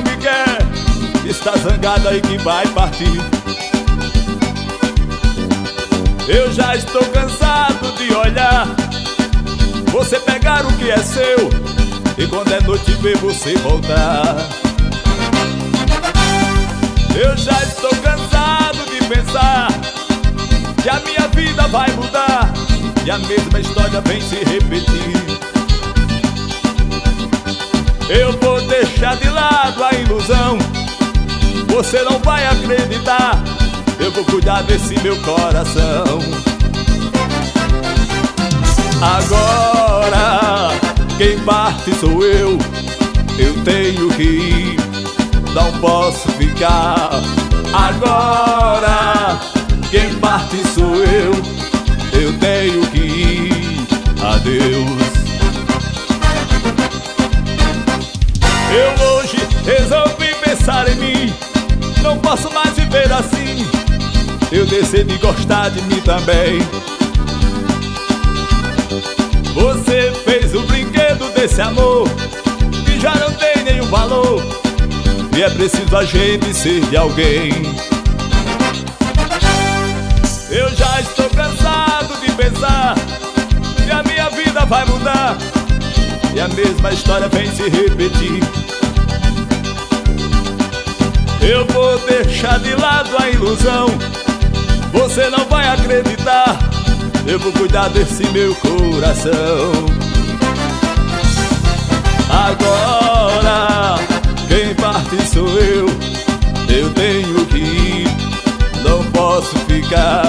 não me quer, está zangada e que vai partir. Eu já estou cansado de olhar você pegar o que é seu e quando é noite ver você voltar. Eu já estou cansado de pensar que a minha vida vai mudar e a mesma história vem se repetir. Eu vou deixar de lado a ilusão, você não vai acreditar, eu vou cuidar desse meu coração. Agora quem parte sou eu tenho que ir, não posso ficar. Agora quem parte sou eu tenho que ir, adeus. Eu hoje resolvi pensar em mim, não posso mais viver assim, eu decidi gostar de mim também. Você fez o brinquedo desse amor que já não tem nenhum valor, e é preciso a gente ser de alguém. Eu já estou cansado de pensar que a minha vida vai mudar e a mesma história vem se repetir. Eu vou deixar de lado a ilusão, você não vai acreditar, eu vou cuidar desse meu coração. Agora quem parte sou eu tenho que ir, não posso ficar.